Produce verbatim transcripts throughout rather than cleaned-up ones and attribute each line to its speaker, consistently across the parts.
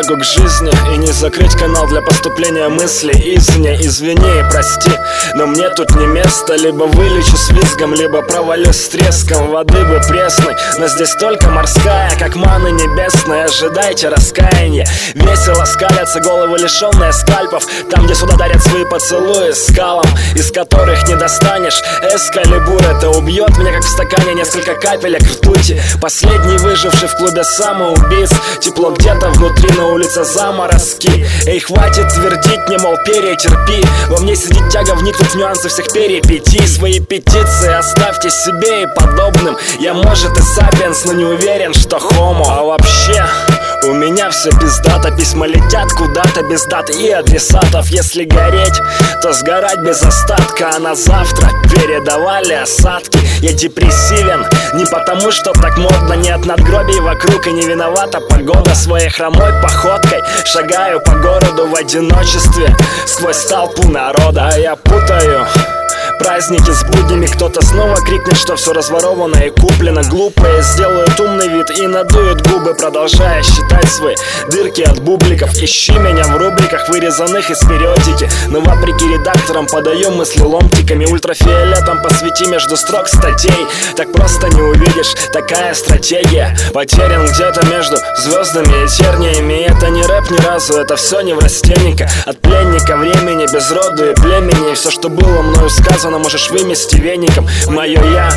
Speaker 1: тягу к жизни и не закрыть канал для поступления мыслей извне. Извини, прости, но мне тут не место. Либо вылечу с визгом, либо провалюсь с треском. Воды бы пресной, но здесь только морская, как маны небесной. Ожидайте раскаяния. Весело скалятся головы, лишенные скальпов. Там, где сюда дарят свои поцелуи скалам, из которых не достанешь. Эскалибур, это убьет меня, как в стакане несколько капелек ртути. Последний выживший в клубе самоубийц. Тепло где-то внутри, на улице заморозки. Эй, хватит твердить мне, мол, перетерпи. Во мне сидит тяга вникнуть в нюансы всех перипетий. Свои петиции оставьте себе и подобным. Я, может, и сапиенс, но не уверен, что хомо. А вообще, у меня все пиздато. Письма летят куда-то без дат и адресатов. Если гореть, то сгорать без остатка. А на завтра передавали осадки. Я депрессивен не потому, что так модно. Нет надгробий вокруг и не виновата погода. Своей хромой походкой шагаю по городу в одиночестве сквозь толпу народа. А я путаю праздники с буднями. Кто-то снова крикнет, что все разворовано и куплено. Глупые сделают умный вид и надуют губы, продолжая считать свои дырки от бубликов. Ищи меня в рубриках, вырезанных из периодики. Но вопреки редакторам подаю мысли ломтиками. Ультрафиолетом посвети между строк статей. Так просто не увидишь, такая стратегия. Потерян где-то между звездами и терниями. И это не рэп ни разу, это все неврастенника. От пленника времени, без роду и племени. И все, что было мною сказано, можешь вымести веником. Мое я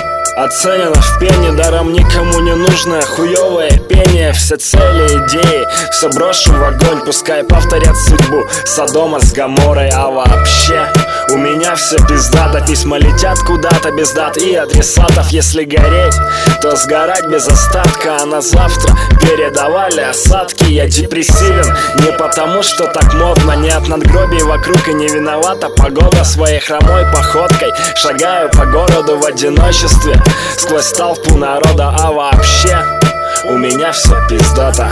Speaker 1: оценено в пене, даром никому не нужное хуевое пение. Все цели, идеи, все брошу в огонь. Пускай повторят судьбу Содома с Гоморрой. А вообще, у меня все пиздато. Письма летят куда-то без дат и адресатов. Если гореть, то сгорать без остатка. А на завтра передавали осадки. Я депрессивен не потому, что так модно. Нет надгробий вокруг и не виновата погода. Своей хромой походкой шагаю по городу в одиночестве сквозь толпу народа. А вообще, у меня все пиздато,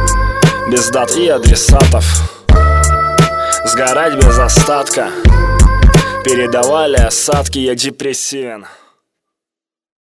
Speaker 1: без дат и адресатов. Сгорать без остатка. Передавали осадки, я депрессивен.